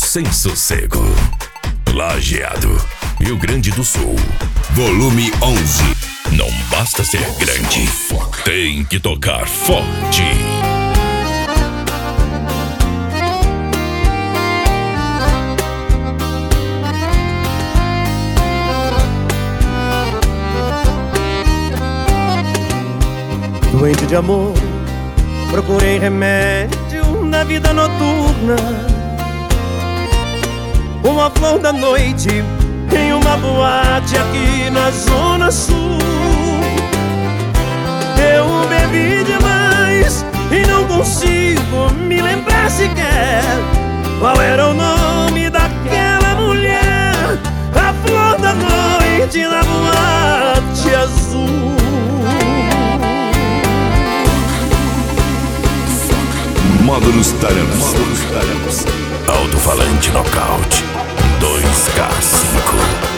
sem sossego. Lajeado, Rio Grande do Sul. Volume 11. Não basta ser grande, tem que tocar forte. Doente de amor, procurei remédio na vida noturna. Uma flor da noite em uma boate aqui na Zona Sul. Eu bebi demais e não consigo me lembrar sequer qual era o nome daquela mulher. A flor da noite na boate azul. Módulos Taramas. Alto-falante nocaute 2K5.